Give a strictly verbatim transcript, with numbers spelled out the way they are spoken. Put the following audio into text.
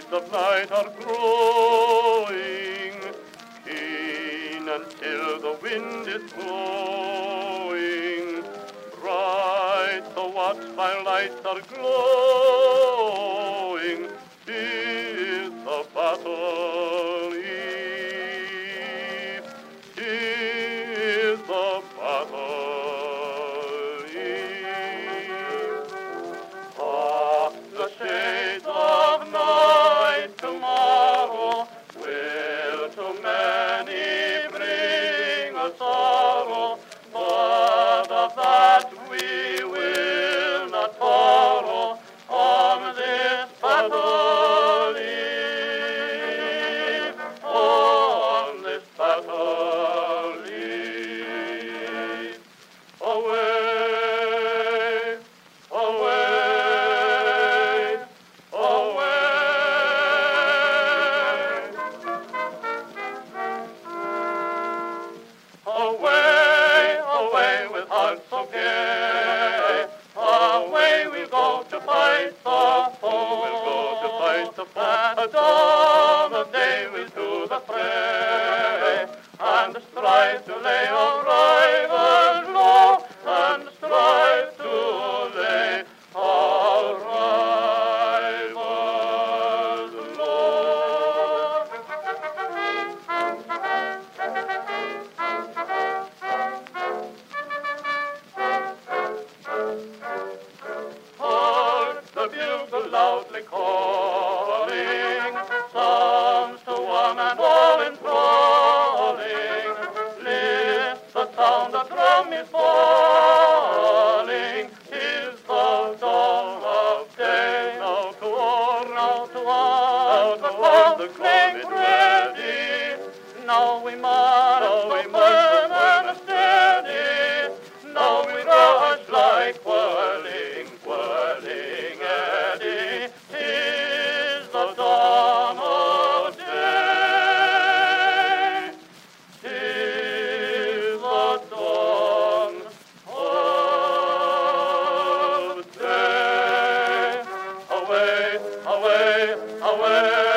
of night are growing keen until the wind is blowing bright. The watchfire lights are glowing. Is the battle eve? Is the battle eve? Ah, the shades of night tomorrow will to many bring a sorrow, but of that we will not borrow on this battle eve, on this battle eve. Away, away, away. Away, away with hearts so gay. Away we'll go to fight the foe. We'll go to fight the foe. At dawn of day we'll to the fray, and strive to lay our rivals low, and strive to lay our rivals low. Hark the bugle loudly calling, psalms to one and all enthralling. Lift the sound, the drum is falling. 'Tis the dawn of day. Now to arm, now to arm, the conflict ready. Now we march, now we march and steady. Now we rush like whirling, whirling eddy. 'Tis the dawn of day. 'Tis the dawn of day. Away, away, away.